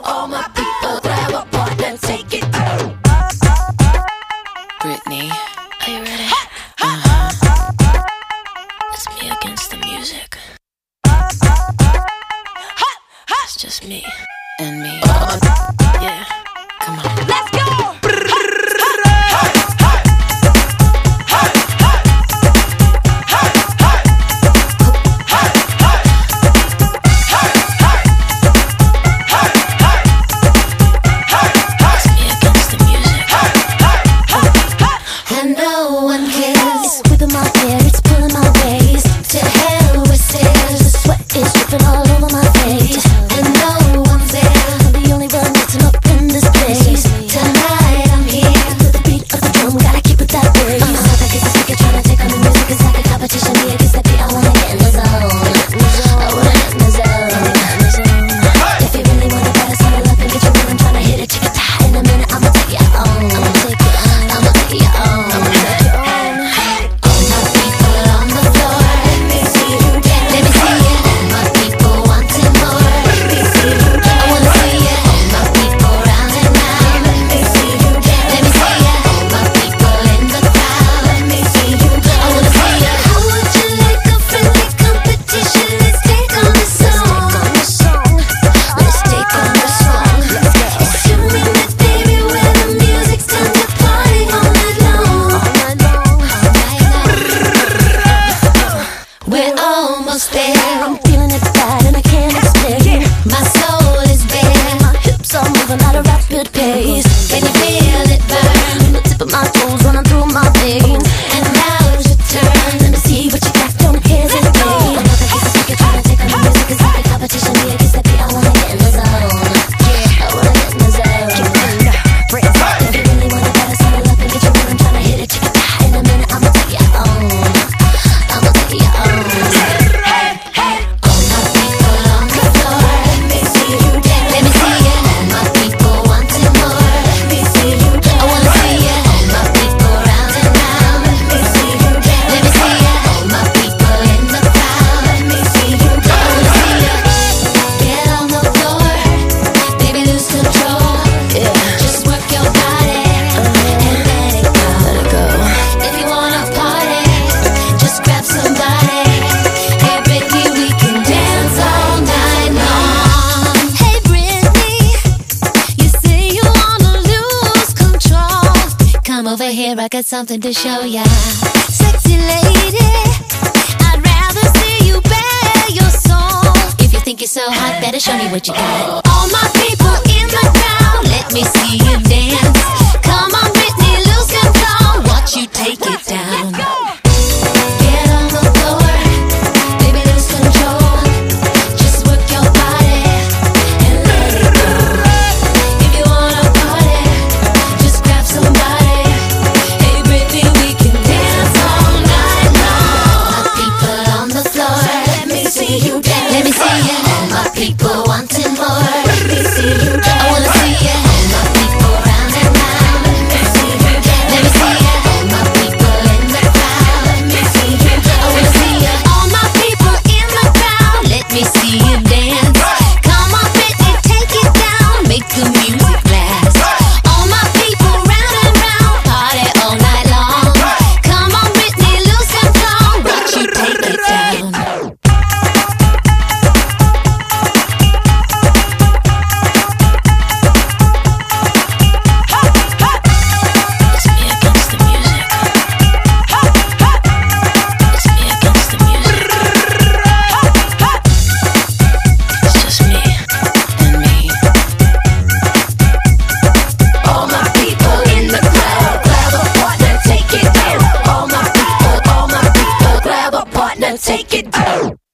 all my people, grab a partner, take it down. Britney, are you ready? It's me against the music. It's just me and me. Yeah, come on. Let's go! I'm feeling it bad and I can't explain. My soul is bare, my hips are moving at a rapid pace. Can you feel it burn? The tip of my toes running through my veins. And now's your turn. Let me see what you got, don't hesitate. I'm not the case, you're trying to take on the music. It's like a competition, me against the beat. I wanna get in the zone. I wanna get in the zone. If you really wanna better, settle up and get your rhythm. Trying to hit it, check it out. In a minute, I'ma take you home. I'ma take you home. Over here, I got something to show ya. Sexy lady, I'd rather see you bare your soul. If you think you're so hot, better show me what you got. All my people in the crowd, let me see you dance. Come on, Britney, lose control. Watch you take it down. Get on the floor, baby, lose control. Just work your body and let it go. If you wanna party, just grab somebody. Let me see you. All my people wanting more. Let me see you. I wanna see you. All my people round and round. Let me see you. Let me see you. All my people in the crowd. Let me see you. I wanna see you. All my people in the crowd. Let me see you dance. Come on, Britney, take it down. Make the music last. All my people round and round. Party all night long. Come on, Britney, lose control. Watch you take it down. Take it down.